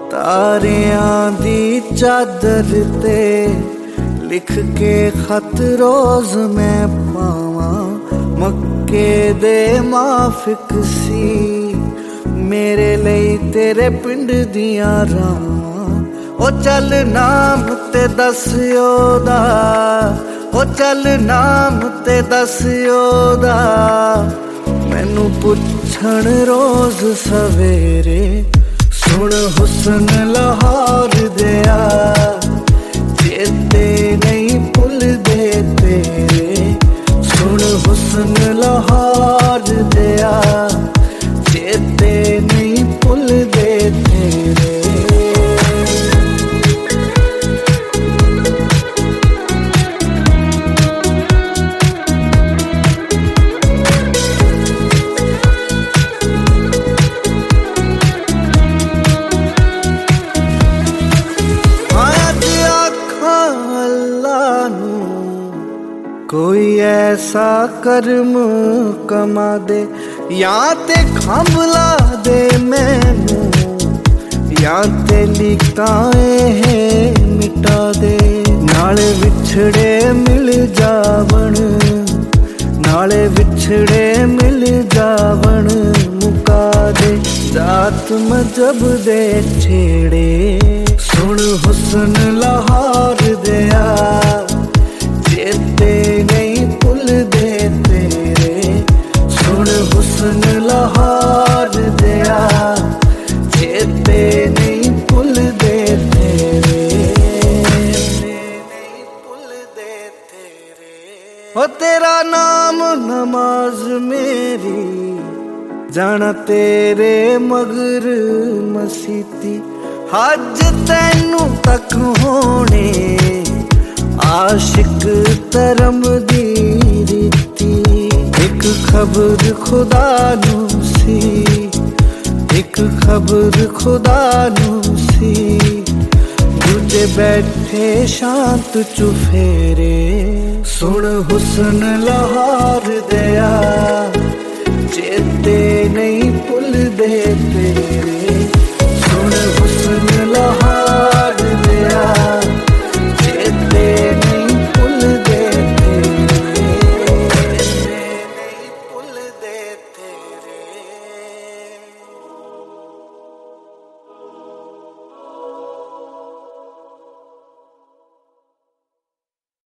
ਤਾਰਿਆਂ ਦੀ ਚਾਦਰ ਤੇ ਲਿਖ ਕੇ ਖਤ ਰੋਜ਼ ਮੈਂ ਪਾਵਾਂ। ਮੱਕੇ ਦੇ ਮਾਫਿਕ ਸੀ ਮੇਰੇ ਲਈ ਤੇਰੇ ਪਿੰਡ ਦੀਆਂ ਰਾਹਾਂ। ਉਹ ਚੱਲ ਨਾਮ ਤੇ ਦੱਸ ਉਹਦਾ, ਉਹ ਚੱਲ ਨਾਮ ਤੇ ਦੱਸ ਉਹਦਾ। ਮੈਨੂੰ ਪੁੱਛਣ ਰੋਜ਼ ਸਵੇਰੇ ਸੁਣ ਹੁਸਨ ਲਾਹੌਰ ਦਿਆ। ਚੇਤੇ ਨਹੀਂ ਭੁੱਲਦੇ ਤੇਰੇ ਸੁਣ ਹੁਸਨ ਲਾਹੌਰ ਦਿਆ। ਚੇਤੇ ਨਹੀਂ ਭੁੱਲਦੇ ਤੇਰੇ। ਕੋਈ ਐਸਾ ਕਰਮ ਕਮਾ ਦੇ ਜਾਂ ਤੇ ਖੰਭਲਾ ਦੇ ਮੈਨੂੰ, ਜਾਂ ਤੇ ਲਿਖਾਂ ਇਹ ਮਿਟਾ ਦੇ। ਨਾਲੇ ਵਿਛੜੇ ਮਿਲ ਜਾਵਣ, ਨਾਲੇ ਵਿਛੜੇ ਮਿਲ ਜਾਵਣ ਮੁਕਾ ਦੇ। ਜਾਤ ਮਜ਼ਹਬ ਦੇ ਛੇੜੇ ਸੁਣ ਹੁਸਨ ਲਾਹੌਰ ਦਿਆ। ਚੇਤੇ ਨਹੀਂ ਭੁੱਲਦੇ ਤੇਰੇ ਸੁਣ ਹੁਸਨ ਲਾਹੌਰ ਦਿਆ। ਚੇਤੇ ਨਹੀਂ ਭੁੱਲਦੇ ਤੇਰੇ, ਨਹੀਂ ਭੁੱਲਦੇ ਤੇਰੇ। ਉਹ ਤੇਰਾ ਨਾਮ ਨਮਾਜ਼ ਮੇਰੀ ਜਾਣਾ ਤੇਰੇ ਮਗਰ ਮਸੀਤੀ। ਹੱਜ ਤੈਨੂੰ ਤੱਕ ਹੋਣੇ ਆਸ਼ਿਕ ਧਰਮ ਦੀ ਰੀਤੀ। ਇੱਕ ਖਬਰ ਖੁਦਾ ਨੂੰ ਸੀ, ਇੱਕ ਖਬਰ ਖੁਦਾ ਨੂੰ ਸੀ। ਦੂਜੇ ਬੈਠੇ ਸ਼ਾਂਤ ਚੁਫੇਰੇ ਸੁਣ ਹੁਸਨ ਲਾਹੌਰ ਦਿਆ। ਚੇਤੇ ਨਹੀਂ ਭੁੱਲਦੇ